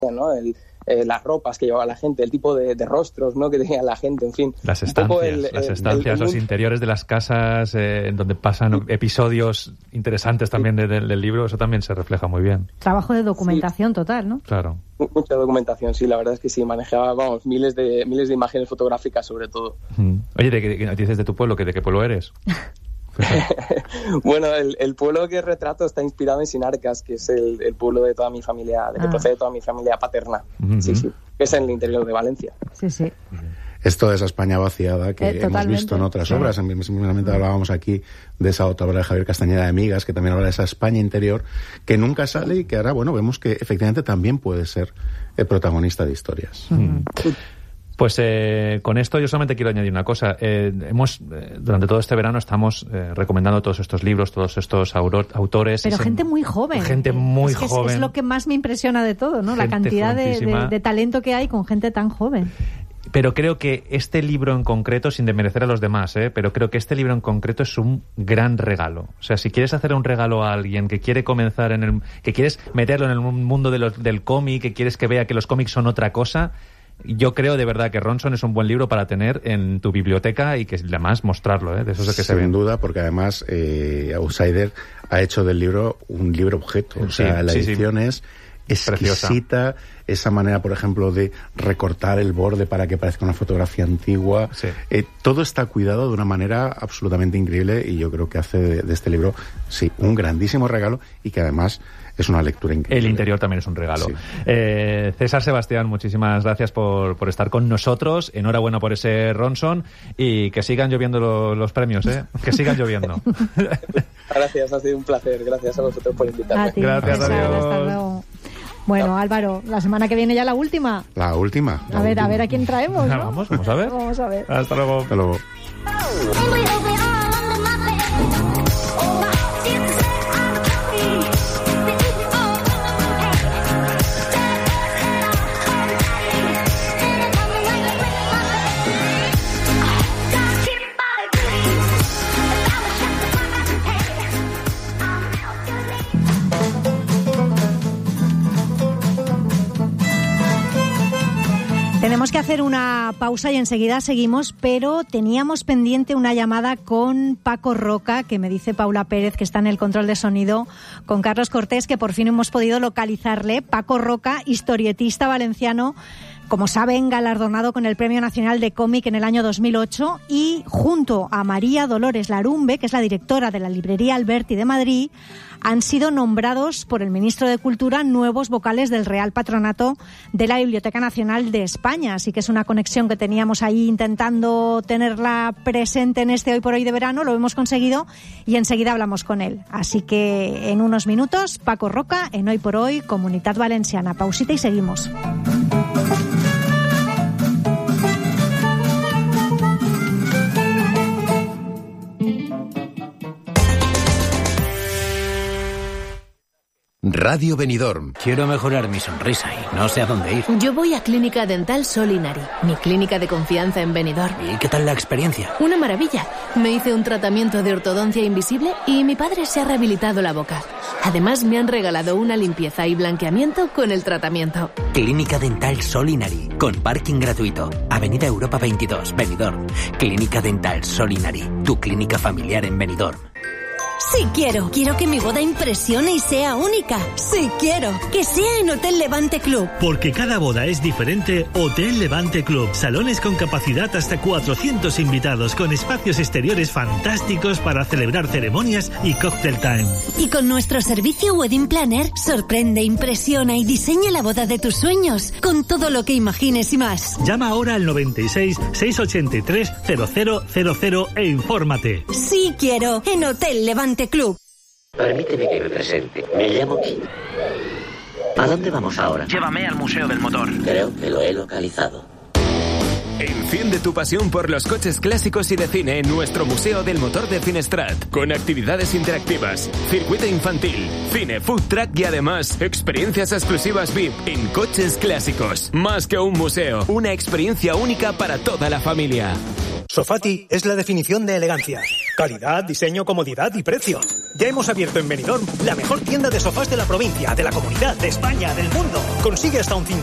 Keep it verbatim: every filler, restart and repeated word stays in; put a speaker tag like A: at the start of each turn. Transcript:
A: ¿no? El, eh, las ropas que llevaba la gente, el tipo de, de rostros, ¿no? que tenía la gente, en fin.
B: Las estancias, el, las estancias, el, el, los el... interiores de las casas, eh, en donde pasan episodios interesantes también de, de, del libro, eso también se refleja muy bien.
C: Trabajo de documentación sí. total, ¿no?
B: Claro.
A: Mucha documentación, sí, la verdad es que sí, manejaba, vamos, miles de miles de imágenes fotográficas sobre todo.
B: Mm. Oye, ¿de qué dices de tu pueblo? ¿De qué pueblo eres?
A: Bueno, el, el pueblo que retrato está inspirado en Sinarcas, que es el, el pueblo de toda mi familia, de que ah. procede toda mi familia paterna. Uh-huh. Sí, sí, que es en el interior de Valencia.
C: Sí, sí.
D: Es toda esa España vaciada que
C: eh,
D: hemos visto en otras sí. obras. Simplemente hablábamos aquí de esa otra obra de Javier Castañeda de Amigas, que también habla de esa España interior que nunca sale y que ahora, bueno, vemos que efectivamente también puede ser el protagonista de historias.
B: Uh-huh. Pues eh, con esto yo solamente quiero añadir una cosa. Eh, hemos eh, durante todo este verano estamos eh, recomendando todos estos libros, todos estos auro- autores.
C: Pero gente muy joven.
B: Gente muy
C: es que
B: joven.
C: Es, es lo que más me impresiona de todo, ¿no? La cantidad de, de, de talento que hay con gente tan joven.
B: Pero creo que este libro en concreto, sin desmerecer a los demás, ¿eh? pero creo que este libro en concreto es un gran regalo. O sea, si quieres hacer un regalo a alguien que quiere comenzar en el... que quieres meterlo en el mundo de los, del cómic, que quieres que vea que los cómics son otra cosa... Yo creo de verdad que Ronson es un buen libro para tener en tu biblioteca y que además mostrarlo, ¿eh? De eso es de que
D: Sin
B: se ve.
D: Sin duda, porque además eh, Outsider ha hecho del libro un libro objeto. O sea, sí, la sí, edición sí. es exquisita. Preciosa. Esa manera, por ejemplo, de recortar el borde para que parezca una fotografía antigua.
B: Sí.
D: Eh, todo está cuidado de una manera absolutamente increíble y yo creo que hace de, de este libro, sí, un grandísimo regalo y que además... es una lectura increíble.
B: El interior también es un regalo.
D: Sí.
B: Eh, César Sebastián, muchísimas gracias por, por estar con nosotros. Enhorabuena por ese Ronson y que sigan lloviendo lo, los premios, ¿eh? Que sigan lloviendo.
A: Gracias, ha sido un placer. Gracias a vosotros por invitarme.
C: A ti,
B: gracias,
C: César,
B: adiós.
C: Hasta luego. Bueno, Álvaro, la semana que viene ya la última.
D: La última. La
C: a ver,
D: última.
C: a ver a quién traemos, ¿no?
B: Vamos, vamos a ver.
C: Vamos a ver.
B: Hasta luego.
D: Hasta luego.
C: Tenemos que hacer una pausa y enseguida seguimos, pero teníamos pendiente una llamada con Paco Roca, que me dice Paula Pérez, que está en el control de sonido, con Carlos Cortés, que por fin hemos podido localizarle. Paco Roca, historietista valenciano, como saben, galardonado con el Premio Nacional de Cómic en el año dos mil ocho, y junto a María Dolores Larumbe, que es la directora de la librería Alberti de Madrid, han sido nombrados por el ministro de Cultura nuevos vocales del Real Patronato de la Biblioteca Nacional de España. Así que es una conexión que teníamos ahí intentando tenerla presente en este Hoy por Hoy de verano. Lo hemos conseguido y enseguida hablamos con él. Así que en unos minutos, Paco Roca en Hoy por Hoy, Comunitat Valenciana. Pausita y seguimos.
E: Radio Benidorm.
F: Quiero mejorar mi sonrisa y no sé a dónde ir.
G: Yo voy a Clínica Dental Solinari, mi clínica de confianza en Benidorm.
F: ¿Y qué tal la experiencia?
G: Una maravilla. Me hice un tratamiento de ortodoncia invisible y mi padre se ha rehabilitado la boca. Además, me han regalado una limpieza y blanqueamiento con el tratamiento.
F: Clínica Dental Solinari, con parking gratuito. Avenida Europa veintidós, Benidorm. Clínica Dental Solinari, tu clínica familiar en Benidorm.
H: Sí quiero. Quiero que mi boda impresione y sea única. Sí quiero. Que sea en Hotel Levante Club.
I: Porque cada boda es diferente, Hotel Levante Club. Salones con capacidad hasta cuatrocientos invitados, con espacios exteriores fantásticos para celebrar ceremonias y cocktail time.
H: Y con nuestro servicio Wedding Planner, sorprende, impresiona y diseña la boda de tus sueños, con todo lo que imagines y más.
I: Llama ahora al noventa y seis, seiscientos ochenta y tres, cero cero cero cero e infórmate.
H: Sí quiero. En Hotel Levante Club.
J: Permíteme que me presente. Me llamo Kim. ¿A dónde vamos ahora?
F: Llévame al Museo del Motor.
J: Creo que lo he localizado.
K: Enciende tu pasión por los coches clásicos y de cine en nuestro Museo del Motor de Finestrat, con actividades interactivas, circuito infantil, cine, food truck y además experiencias exclusivas V I P en coches clásicos. Más que un museo, una experiencia única para toda la familia.
E: Sofati es la definición de elegancia. Calidad, diseño, comodidad y precio. Ya hemos abierto en Benidorm la mejor tienda de sofás de la provincia, de la comunidad, de España, del mundo. Consigue hasta un